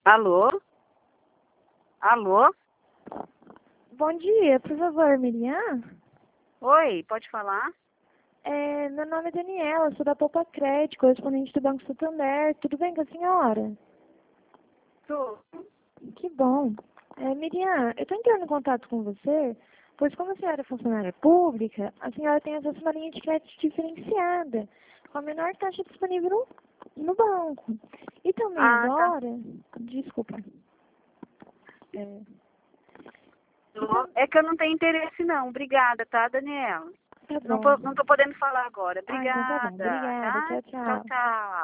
Alô? Alô? Bom dia, por favor, Miriam? Oi, pode falar? Meu nome é Daniela, sou da Poupa Crédito, correspondente do Banco Santander. Tudo bem com a senhora? Tô. Que bom. Miriam, eu estou entrando em contato com você, pois como a senhora é funcionária pública, a senhora tem acesso a uma linha de crédito diferenciada, com a menor taxa disponível no banco. E também Ah, tá. agora, desculpa, é, e É que eu não tenho interesse não. Obrigada, tá, Daniela? tá Não, bom. não tô podendo falar agora. Ah, então tá bom. Obrigada, Obrigada, tá? tchau, Tchau, tchau. tchau.